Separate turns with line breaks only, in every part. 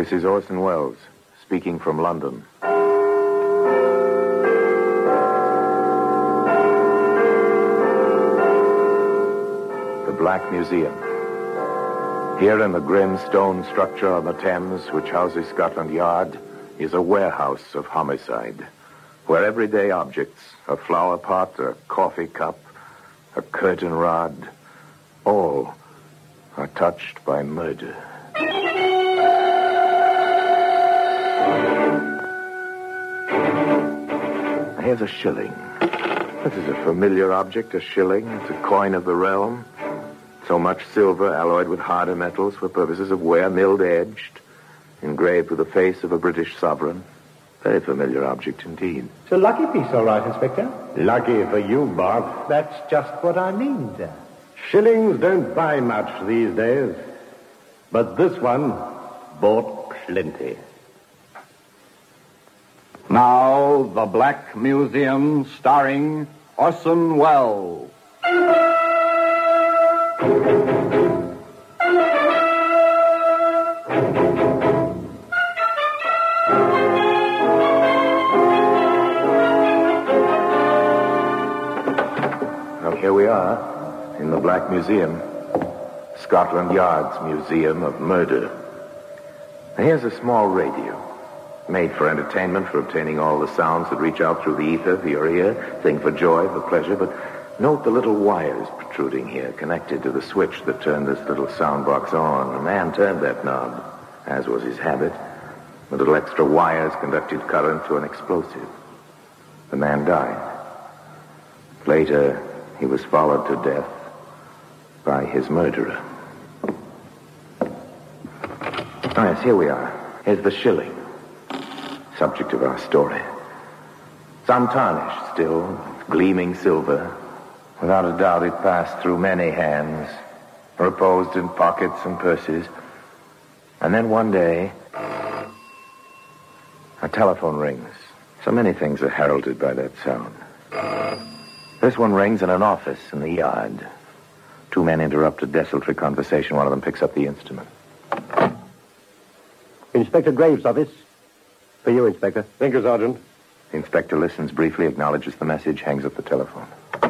This is Orson Welles, speaking from London. The Black Museum. Here in the grim stone structure on the Thames, which houses Scotland Yard, is a warehouse of homicide, where everyday objects, a flower pot, a coffee cup, a curtain rod, all are touched by murder. Here's a shilling. This is a familiar object, a shilling. It's a coin of the realm. So much silver alloyed with harder metals for purposes of wear, milled-edged, engraved with the face of a British sovereign. Very familiar object indeed.
It's a lucky piece, all right, Inspector.
Lucky for you, Bart.
That's just what I mean, sir.
Shillings don't buy much these days. But this one bought plenty.
Now, The Black Museum, starring Orson Welles.
Well, here we are, in the Black Museum. Scotland Yard's Museum of Murder. Now, here's a small radio. Made for entertainment, for obtaining all the sounds that reach out through the ether for your ear. Thing for joy, for pleasure. But note the little wires protruding here, connected to the switch that turned this little sound box on. A man turned that knob, as was his habit. The little extra wires conducted current to an explosive. The man died. Later, he was followed to death by his murderer. Oh, yes, here we are. Here's the shilling. Subject of our story. It's untarnished still, gleaming silver. Without a doubt, it passed through many hands, reposed in pockets and purses. And then one day, a telephone rings. So many things are heralded by that sound. This one rings in an office in the yard. Two men interrupt a desultory conversation. One of them picks up the instrument.
Inspector Graves' office. For you, Inspector.
Thank you, Sergeant.
The inspector listens briefly, acknowledges the message, hangs up the telephone.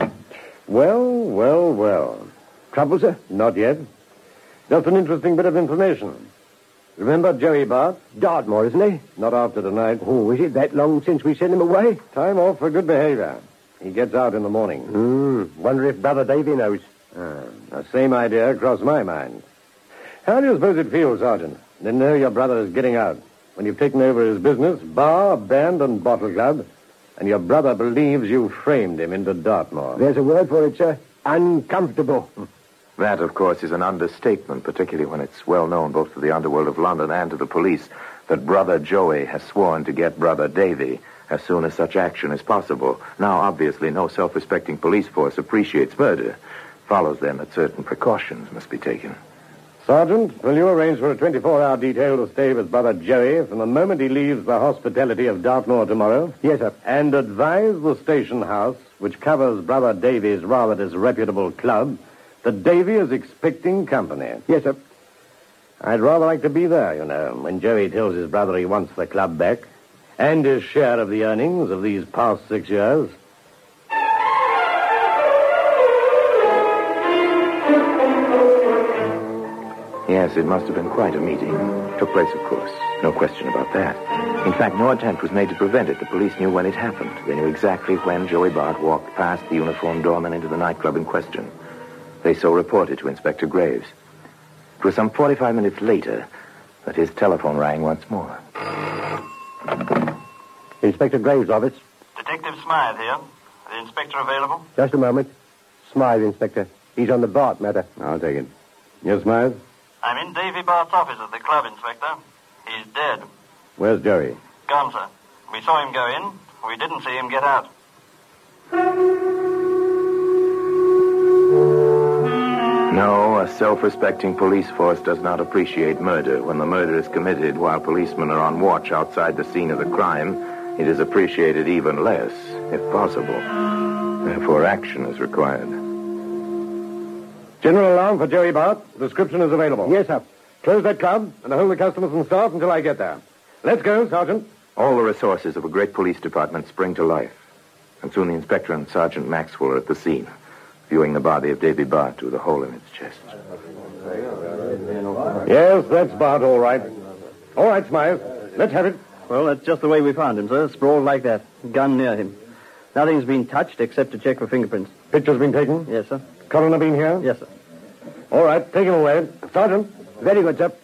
Well. Trouble, sir? Not yet. Just an interesting bit of information. Remember Joey Bart?
Dartmoor, isn't he?
Not after tonight.
Oh, is it that long since we sent him away?
Time off for good behavior. He gets out in the morning.
Wonder if Brother Davy knows.
The same idea crossed my mind. How do you suppose it feels, Sergeant, to know your brother is getting out? When you've taken over his business, bar, band, and bottle club, and your brother believes you framed him into Dartmoor.
There's a word for it, sir. Uncomfortable.
That, of course, is an understatement, particularly when it's well known both to the underworld of London and to the police that Brother Joey has sworn to get Brother Davy as soon as such action is possible. Now, obviously, no self-respecting police force appreciates murder. Follows, then, that certain precautions must be taken.
Sergeant, will you arrange for a 24-hour detail to stay with Brother Joey from the moment he leaves the hospitality of Dartmoor tomorrow?
Yes, sir.
And advise the station house, which covers Brother Davy's rather disreputable club, that Davy is expecting company.
Yes, sir.
I'd rather like to be there, you know, when Joey tells his brother he wants the club back, and his share of the earnings of these past 6 years.
Yes, it must have been quite a meeting. Took place, of course. No question about that. In fact, no attempt was made to prevent it. The police knew when it happened. They knew exactly when Joey Bart walked past the uniformed doorman into the nightclub in question. They so reported to Inspector Graves. It was some 45 minutes later that his telephone rang once more.
Inspector Graves' office.
Detective Smythe here. The inspector available?
Just a moment. Smythe, Inspector. He's on the Bart matter.
I'll take it. Yes, Smythe?
I'm in Davy Bart's office at the club, Inspector. He's dead.
Where's Joey?
Gone, sir. We saw him go in. We didn't see him get out.
No, a self-respecting police force does not appreciate murder. When the murder is committed while policemen are on watch outside the scene of the crime, it is appreciated even less, if possible. Therefore, action is required.
General alarm for Joey Bart. Description is available.
Yes, sir.
Close that club and hold the customers and staff until I get there. Let's go, Sergeant.
All the resources of a great police department spring to life. And soon the inspector and Sergeant Maxwell are at the scene, viewing the body of Davy Bart through the hole in its chest.
Yes, that's Bart, all right. All right, Smythe. Let's have it.
Well, that's just the way we found him, sir. Sprawled like that. Gun near him. Nothing's been touched except to check for fingerprints.
Pictures been taken?
Yes, sir.
Coroner been here?
Yes, sir.
All right, take him away. Sergeant.
Very good, sir.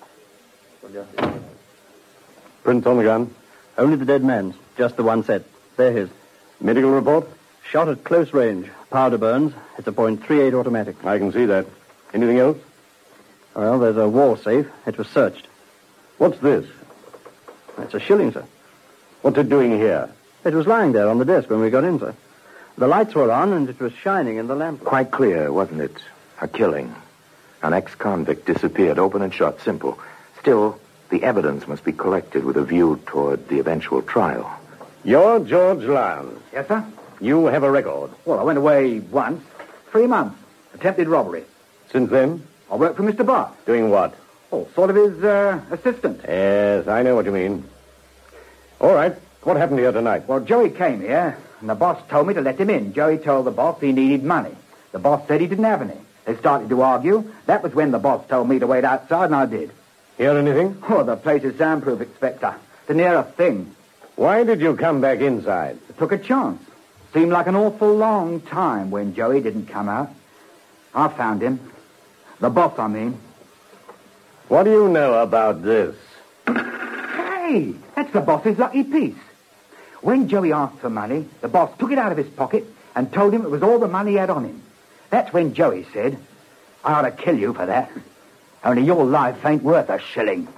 Prints on the gun.
Only the dead man's. Just the one set. They're his.
Medical report?
Shot at close range. Powder burns. It's a .38 automatic.
I can see that. Anything else?
Well, there's a wall safe. It was searched.
What's this?
It's a shilling, sir.
What's it doing here?
It was lying there on the desk when we got in, sir. The lights were on, and it was shining in the lamp.
Quite clear, wasn't it? A killing. An ex-convict disappeared, open and shut, simple. Still, the evidence must be collected with a view toward the eventual trial.
You're George Lyons.
Yes, sir?
You have a record.
Well, I went away once. 3 months. Attempted robbery.
Since then?
I worked for Mr. Bart.
Doing what?
Oh, sort of his assistant.
Yes, I know what you mean. All right. What happened here tonight?
Well, Joey came here, and the boss told me to let him in. Joey told the boss he needed money. The boss said he didn't have any. They started to argue. That was when the boss told me to wait outside, and I did.
Hear anything?
Oh, the place is soundproof, Inspector. The nearest thing.
Why did you come back inside?
I took a chance. Seemed like an awful long time when Joey didn't come out. I found him. The boss, I mean.
What do you know about this?
Hey, that's the boss's lucky piece. When Joey asked for money, the boss took it out of his pocket and told him it was all the money he had on him. That's when Joey said, I ought to kill you for that. Only your life ain't worth a shilling.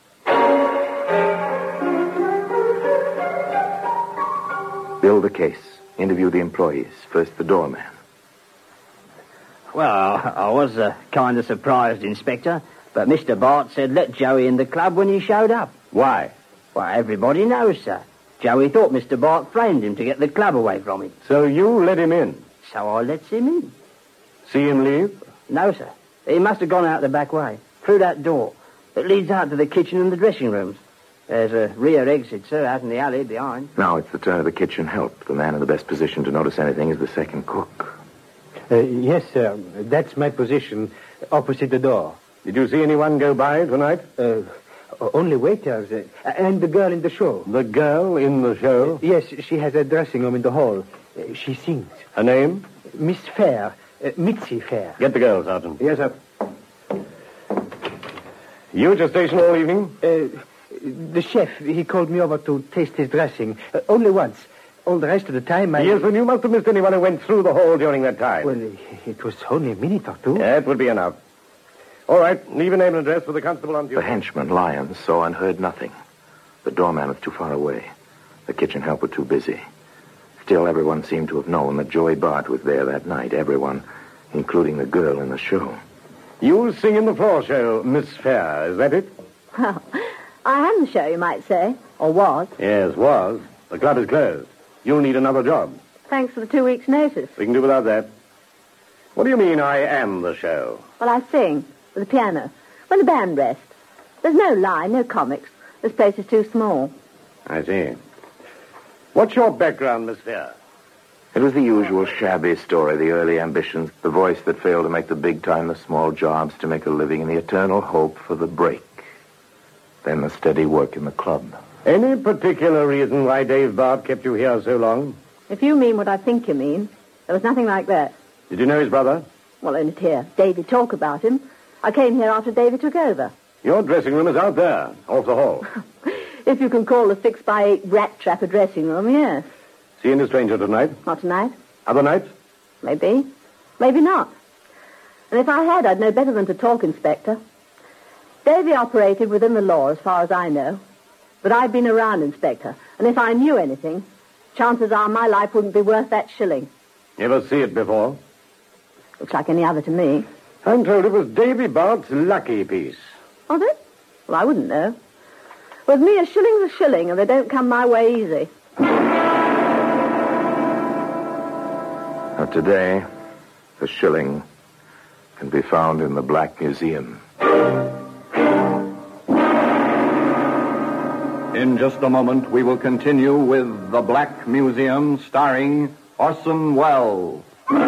Build a case. Interview the employees. First the doorman.
Well, I was kind of surprised, Inspector, but Mr. Bart said let Joey in the club when he showed up.
Why?
Well, everybody knows, sir. Joey thought Mr. Bart framed him to get the club away from him.
So you let him in?
So I lets him in.
See him leave?
No, sir. He must have gone out the back way, through that door. It leads out to the kitchen and the dressing rooms. There's a rear exit, sir, out in the alley behind.
Now it's the turn of the kitchen help. The man in the best position to notice anything is the second cook.
Yes, sir. That's my position, opposite the door.
Did you see anyone go by tonight?
Only waiters, and the girl in the show.
The girl in the show?
Yes, she has a dressing room in the hall. She sings.
Her name?
Miss Fair, Mitzi Fair.
Get the girl, Sergeant.
Yes, sir.
You at your station all evening?
The chef, he called me over to taste his dressing. Only once. All the rest of the time,
Yes, well, you must have missed anyone who went through the hall during that time.
Well, it was only a minute or two.
That would be enough. All right, leave a name and address for the constable on duty.
The henchman, Lyons, saw and heard nothing. The doorman was too far away. The kitchen help were too busy. Still, everyone seemed to have known that Joey Bart was there that night. Everyone, including the girl in the show.
You sing in the floor show, Miss Fair, is that it?
Well, I am the show, you might say. Or was.
Yes, was. The club is closed. You'll need another job.
Thanks for the 2 weeks' notice.
We can do without that. What do you mean, I am the show?
Well, I sing with a piano. When the band rests. There's no line, no comics. This place is too small.
I see. What's your background, Miss Fair?
It was the usual shabby story, the early ambitions, the voice that failed to make the big time, the small jobs to make a living, and the eternal hope for the break. Then the steady work in the club.
Any particular reason why Dave Bart kept you here so long?
If you mean what I think you mean, there was nothing like that.
Did you know his brother?
Well, only to hear Davy talk about him. I came here after Davy took over.
Your dressing room is out there, off the hall.
If you can call the 6x8 rat trap a dressing room, yes.
See any stranger tonight?
Not tonight.
Other nights?
Maybe. Maybe not. And if I had, I'd know better than to talk, Inspector. Davy operated within the law, as far as I know. But I've been around, Inspector, and if I knew anything, chances are my life wouldn't be worth that shilling.
Ever see it before?
Looks like any other to me.
I'm told it was Davy Bart's lucky piece.
Was it? Well, I wouldn't know. With me, a shilling's a shilling, and they don't come my way easy.
Now, today, the shilling can be found in the Black Museum.
In just a moment, we will continue with The Black Museum, starring Orson Welles.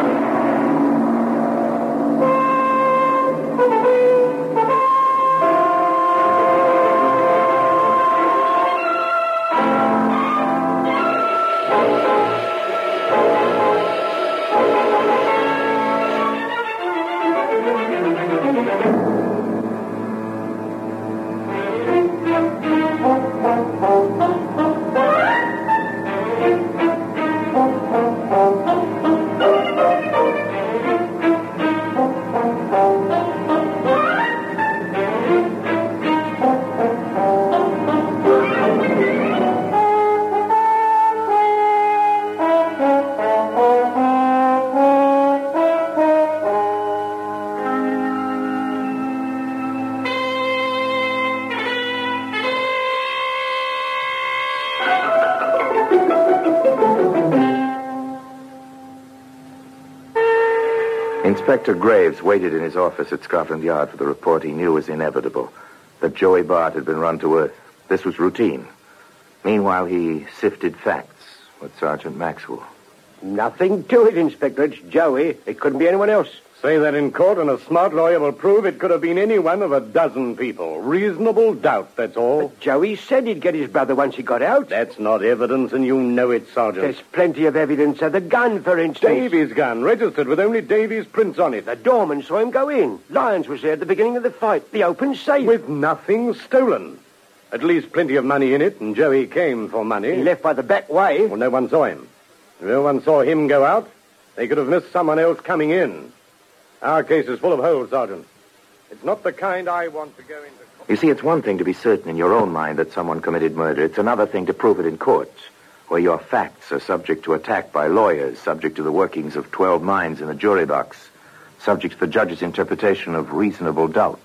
Inspector Graves waited in his office at Scotland Yard for the report he knew was inevitable, that Joey Bart had been run to earth. This was routine. Meanwhile, he sifted facts with Sergeant Maxwell.
Nothing to it, Inspector. It's Joey. It couldn't be anyone else. Say that in court, and a smart lawyer will prove it could have been any one of a dozen people. Reasonable doubt, that's all. But Joey said he'd get his brother once he got out. That's not evidence, and you know it, Sergeant. There's plenty of evidence of the gun, for instance. Davy's gun, registered with only Davy's prints on it. The doorman saw him go in. Lyons was there at the beginning of the fight. The open safe. With nothing stolen. At least plenty of money in it, and Joey came for money. He left by the back way. Well, no one saw him. If no one saw him go out, they could have missed someone else coming in. Our case is full of holes, Sergeant. It's not the kind I want to go into.
You see, it's one thing to be certain in your own mind that someone committed murder. It's another thing to prove it in court, where your facts are subject to attack by lawyers, subject to the workings of 12 minds in the jury box, subject to the judge's interpretation of reasonable doubt.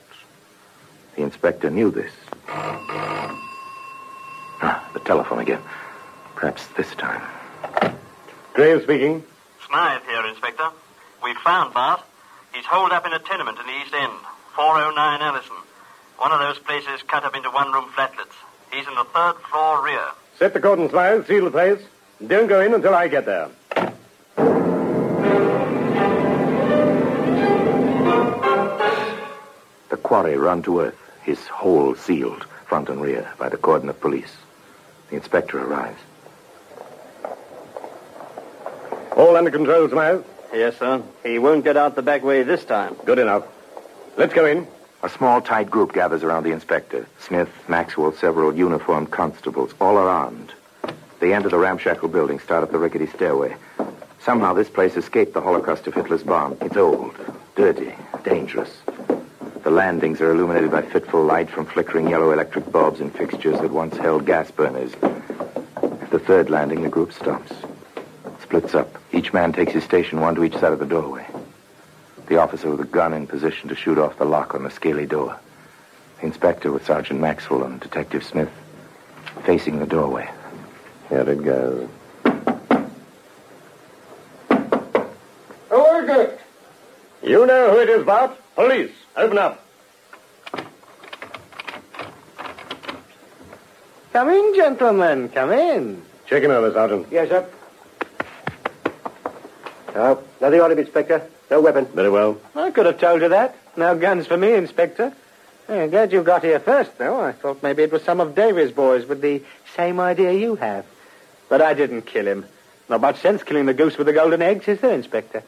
The inspector knew this. The telephone again. Perhaps this time.
Graves speaking.
Smythe here, Inspector. We've found Bart. He's holed up in a tenement in the East End, 409 Allison. One of those places cut up into one-room flatlets. He's in the third floor rear.
Set the cordon, Smythe. Seal the place. Don't go in until I get there.
The quarry run to earth, his hole sealed, front and rear, by the cordon of police. The inspector arrives.
All under control, Smythe?
Yes, sir. He won't get out the back way this time.
Good enough. Let's go in.
A small, tight group gathers around the inspector. Smith, Maxwell, several uniformed constables, all are armed. They enter the ramshackle building, start up the rickety stairway. Somehow this place escaped the Holocaust of Hitler's bomb. It's old, dirty, dangerous. The landings are illuminated by fitful light from flickering yellow electric bulbs in fixtures that once held gas burners. At the third landing, the group stops. Splits up. Each man takes his station, one to each side of the doorway. The officer with a gun in position to shoot off the lock on the scaly door. The inspector with Sergeant Maxwell and Detective Smith facing the doorway.
Here it goes. Who is it? You know who it is, Bart. Police. Open up.
Come in, gentlemen. Come in.
Check him over, Sergeant. Yes, sir. No, nothing on him, Inspector. No weapon. Very well.
I could have told you that. No guns for me, Inspector. I'm glad you got here first, though. I thought maybe it was some of Davy's boys with the same idea you have. But I didn't kill him. Not much sense killing the goose with the golden eggs, is there, Inspector?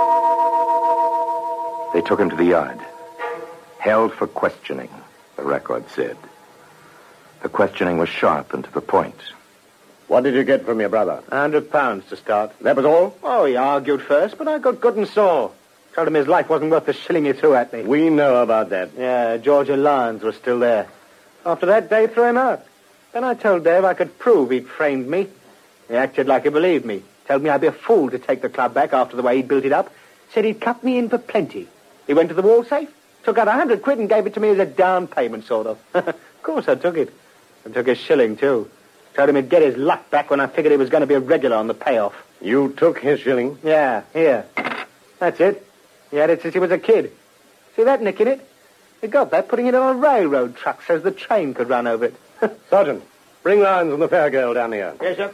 They took him to the yard. Held for questioning, the record said. The questioning was sharp and to the point.
What did you get from your brother?
£100 to start.
That was all?
Oh, he argued first, but I got good and sore. Told him his life wasn't worth the shilling he threw at me.
We know about that.
Yeah, Georgia Lyons was still there. After that, Dave threw him out. Then I told Dave I could prove he'd framed me. He acted like he believed me. Told me I'd be a fool to take the club back after the way he'd built it up. Said he'd cut me in for plenty. He went to the wall safe, took out £100 and gave it to me as a down payment, sort of. Of course I took it. I took his shilling, too. Told him he'd get his luck back when I figured he was going to be a regular on the payoff.
You took his shilling?
Yeah, here. That's it. He had it since he was a kid. See that nick in it? He got that putting it on a railroad truck so the train could run over it.
Sergeant, Bring Lyons and the fair girl down here.
Yes, sir.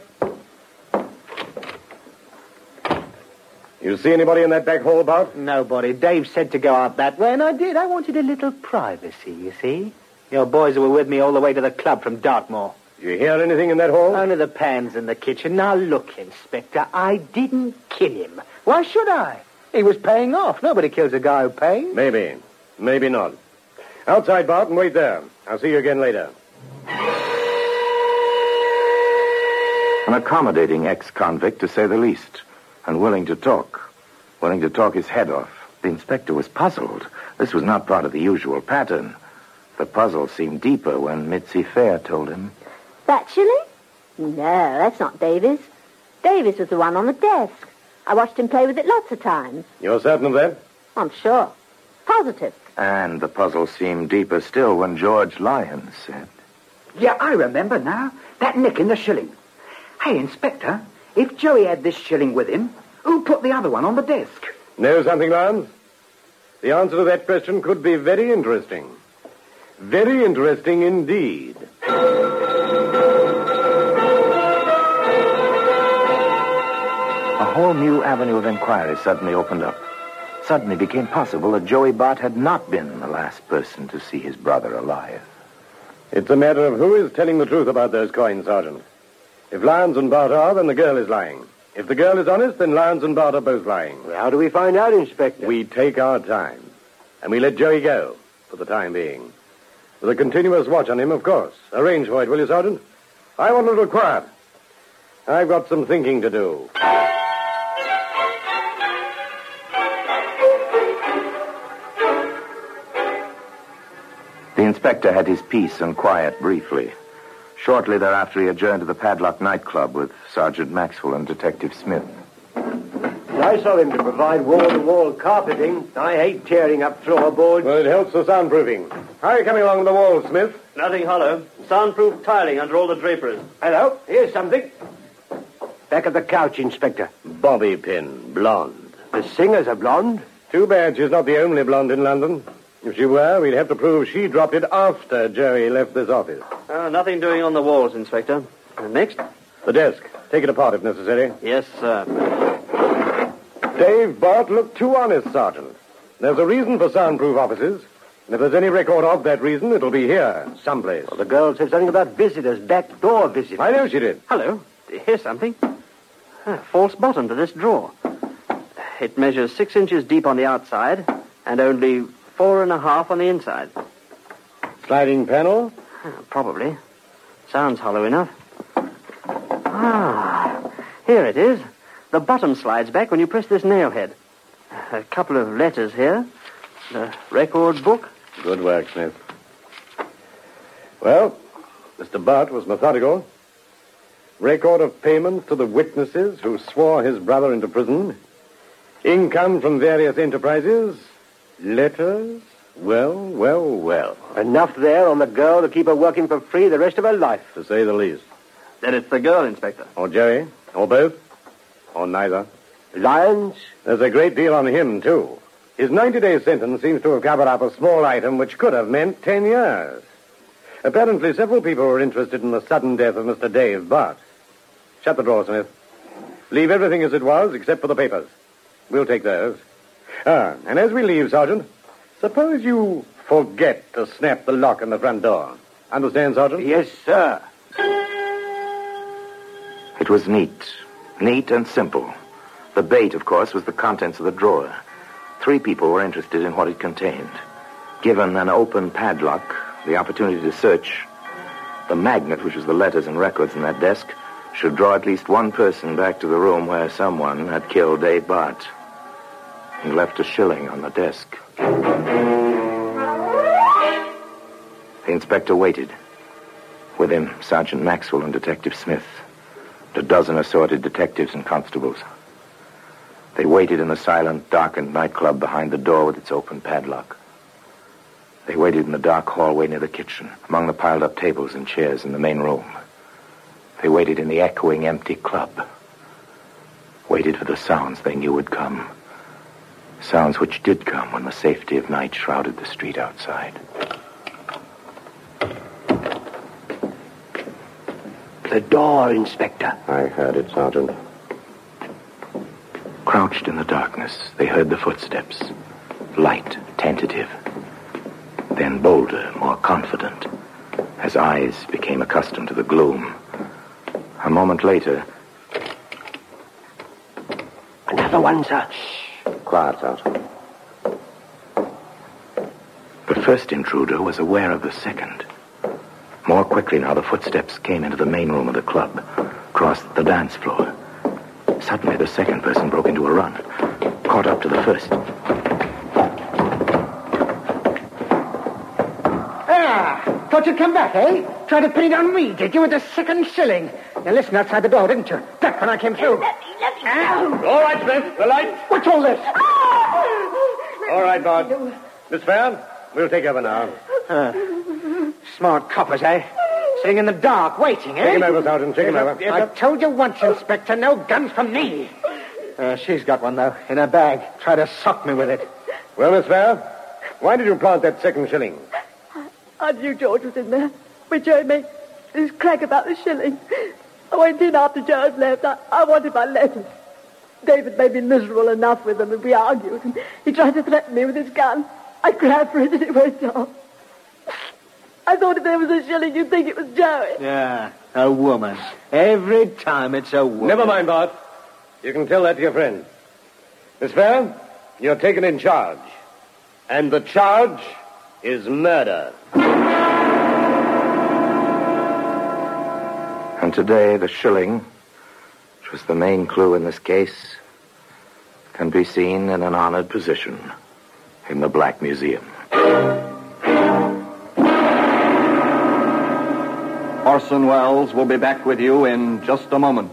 You see anybody in that back hall, Bart?
Nobody. Dave said to go out that way, and I did. I wanted a little privacy, you see. Your boys were with me all the way to the club from Dartmoor.
Did you hear anything in that hall?
Only the pans in the kitchen. Now, look, Inspector, I didn't kill him. Why should I? He was paying off. Nobody kills a guy who pays.
Maybe. Maybe not. Outside, Bart, and wait there. I'll see you again later.
An accommodating ex-convict, to say the least, and willing to talk his head off. The inspector was puzzled. This was not part of the usual pattern. The puzzle seemed deeper when Mitzi Fair told him.
That shilling? No, that's not Davies. Davies was the one on the desk. I watched him play with it lots of times.
You're certain of that?
I'm sure. Positive.
And the puzzle seemed deeper still when George Lyons said.
Yeah, I remember now. That nick in the shilling. Hey, Inspector, if Joey had this shilling with him, who put the other one on the desk?
Know something, Lyons? The answer to that question could be very interesting. Very interesting indeed.
A whole new avenue of inquiry suddenly opened up. Suddenly became possible that Joey Bart had not been the last person to see his brother alive.
It's a matter of who is telling the truth about those coins, Sergeant. If Lyons and Bart are, then the girl is lying. If the girl is honest, then Lyons and Bart are both lying.
Well, how do we find out, Inspector?
We take our time. And we let Joey go, for the time being. With a continuous watch on him, of course. Arrange for it, will you, Sergeant? I want a little quiet. I've got some thinking to do.
The inspector had his peace and quiet briefly. Shortly thereafter, he adjourned to the Padlock nightclub with Sergeant Maxwell and Detective Smith.
Nice of him to provide wall-to-wall carpeting. I hate tearing up floorboards.
Well, it helps the soundproofing. How are you coming along the wall, Smith?
Nothing hollow. Soundproof tiling under all the draperies.
Hello, here's something. Back of the couch, Inspector.
Bobby pin, blonde.
The singer's a blonde.
Too bad she's not the only blonde in London. If she were, we'd have to prove she dropped it after Joey left this office.
Nothing doing on the walls, Inspector. Next?
The desk. Take it apart if necessary.
Yes, sir.
Dave, Bart, look too honest, Sergeant. There's a reason for soundproof offices. And if there's any record of that reason, it'll be here, someplace.
Well, the girl said something about visitors, back door visitors.
I know she did.
Hello. Here's something. False bottom to this drawer. It measures 6 inches deep on the outside and only 4.5 on the inside.
Sliding panel?
Probably. Sounds hollow enough. Here it is. The bottom slides back when you press this nail head. A couple of letters here. The record book.
Good work, Smith. Well, Mr. Bart was methodical. Record of payments to the witnesses who swore his brother into prison. Income from various enterprises. Letters. Well.
Enough there on the girl to keep her working for free the rest of her life.
To say the least.
Then it's the girl, Inspector.
Or Joey. Or both. Or neither.
Lyons?
There's a great deal on him, too. His 90-day sentence seems to have covered up a small item which could have meant 10 years. Apparently, several people were interested in the sudden death of Mr. Dave Bart. Shut the drawer, Smith. Leave everything as it was, except for the papers. We'll take those. And as we leave, Sergeant, suppose you forget to snap the lock on the front door. Understand, Sergeant?
Yes, sir.
It was neat and simple. The bait, of course, was the contents of the drawer. 3 people were interested in what it contained. Given an open padlock, the opportunity to search, the magnet, which was the letters and records in that desk, should draw at least one person back to the room where someone had killed Dave Bart and left a shilling on the desk. The inspector waited. With him, Sergeant Maxwell and Detective Smith, and a dozen assorted detectives and constables. They waited in the silent, darkened nightclub behind the door with its open padlock. They waited in the dark hallway near the kitchen, among the piled-up tables and chairs in the main room. They waited in the echoing, empty club. Waited for the sounds they knew would come. Sounds which did come when the safety of night shrouded the street outside.
The door, Inspector.
I heard it, Sergeant.
Crouched in the darkness, they heard the footsteps. Light, tentative. Then bolder, more confident, as eyes became accustomed to the gloom. A moment later...
Another one, sir.
Quiet, Sergeant.
The first intruder was aware of the second. More quickly now, the footsteps came into the main room of the club, crossed the dance floor. Suddenly, the second person broke into a run, caught up to the first.
Thought you'd come back, eh? Tried to pin it on me, did you, with the second shilling? You listened outside the door, didn't you? Ducked when I came through.
Let me
All right, Smith. The lights.
What's all this?
All right, Bart. Miss Fair, we'll take over now.
Smart coppers, eh? Sitting in the dark, waiting, eh?
Take him over, Sergeant. Take him over.
I've told you once, Inspector, no guns from me. She's got one, though, in her bag. Tried to sock me with it.
Well, Miss Fair, why did you plant that second shilling?
I knew George was in there. When Joe made this crack about the shilling. I went in after George left. I wanted my letters. David made me miserable enough with them, and we argued. And he tried to threaten me with his gun. I grabbed for it, and it went off. I thought if there was a shilling, you'd think it was Joey.
Yeah, a woman. Every time it's a woman.
Never mind, Bart. You can tell that to your friend. Miss Fair, you're taken in charge. And the charge is murder.
And today, the shilling, which was the main clue in this case, can be seen in an honored position in the Black Museum.
Orson Welles will be back with you in just a moment.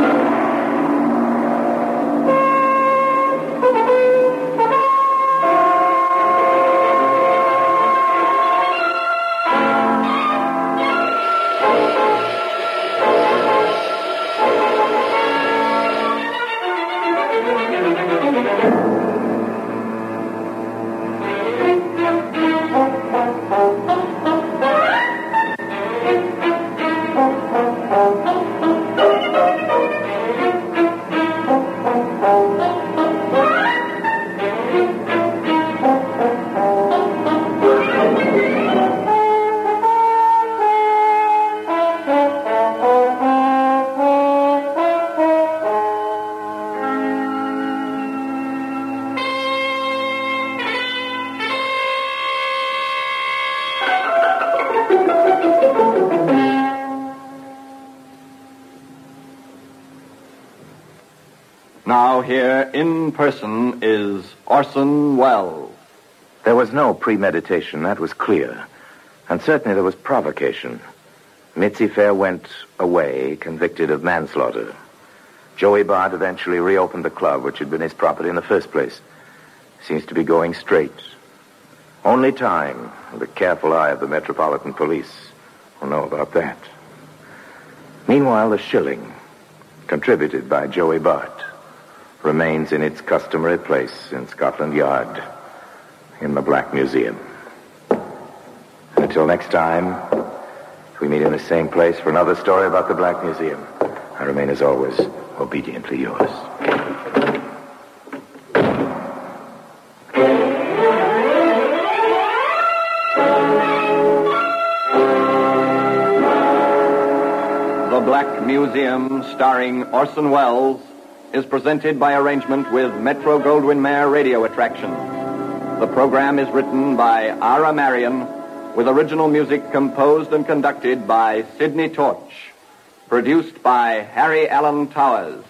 Now here in person is Orson Welles.
There was no premeditation, that was clear. And certainly there was provocation. Mitzi Fair went away, convicted of manslaughter. Joey Bart eventually reopened the club, which had been his property in the first place. Seems to be going straight. Only time, and the careful eye of the Metropolitan Police, will know about that. Meanwhile, the shilling, contributed by Joey Bart, remains in its customary place in Scotland Yard, in the Black Museum. And until next time, we meet in the same place for another story about the Black Museum. I remain, as always, obediently yours.
The Black Museum, starring Orson Welles, is presented by arrangement with Metro-Goldwyn-Mayer Radio Attraction. The program is written by Ara Marion, with original music composed and conducted by Sidney Torch. Produced by Harry Allen Towers.